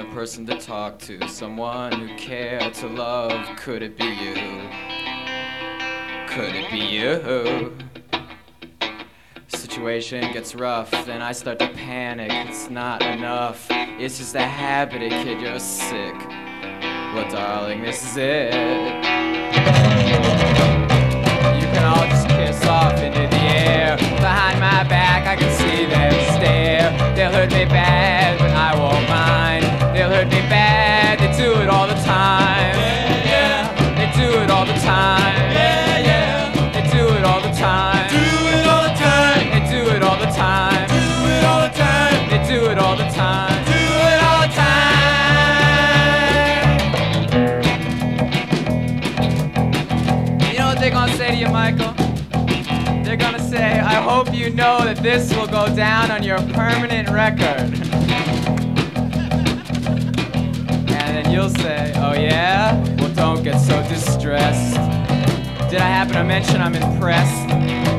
person to talk to, someone who cared to love. Could it be you? Could it be you? Situation gets rough, then I start to panic. It's not enough, it's just a habit, kid, you're sick. Well, darling, this is it. You can all just kiss off into the air. Behind my back, I can see them stare. They'll hurt me bad, but I won't mind. They'll hurt me bad, they do it all the time. Yeah, yeah, they do it all the time. Yeah, yeah, they do it all the time. Do it all the time. They do it all the time. Do it all the time. They do it all the time. Do it all the time. You know what they're gonna say to you, Michael? They're gonna say, I hope you know that this will go down on your permanent record. And then you'll say, oh yeah? Well, don't get so distressed. Did I happen to mention I'm impressed?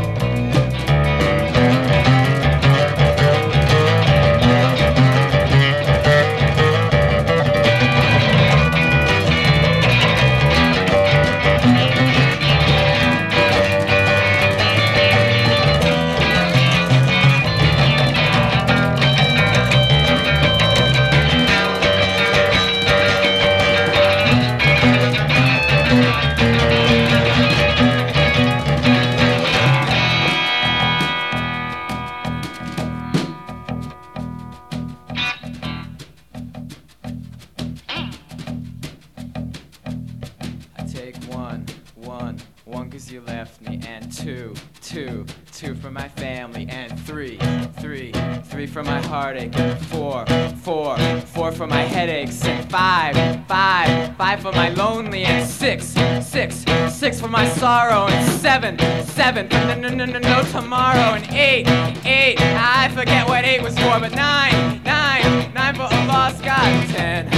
One 'cause you left me, and two for my family, and three for my heartache, and four for my headaches, and five for my lonely, and six for my sorrow, and seven for no tomorrow, and eight, I forget what 8 was for, but nine for a lost God, 10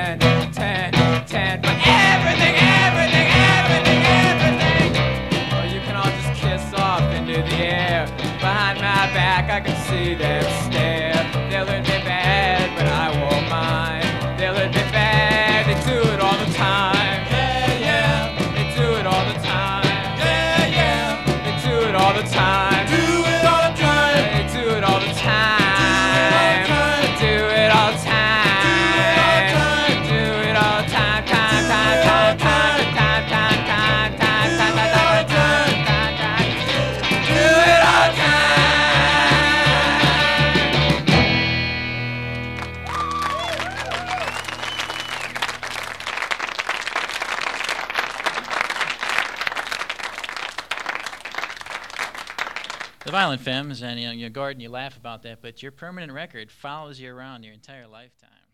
for everything. Into the air, behind my back I can see them stare. They'll hurt me bad, but I won't mind. They'll hurt me bad, they do it all the time. Yeah, yeah, they do it all the time. Yeah, yeah, they do it all the time. Do it all the time. They do it all the time. Do it all the time. Do it all the time. The Violent Femmes, and Gordon, you laugh about that, but your permanent record follows you around your entire lifetime.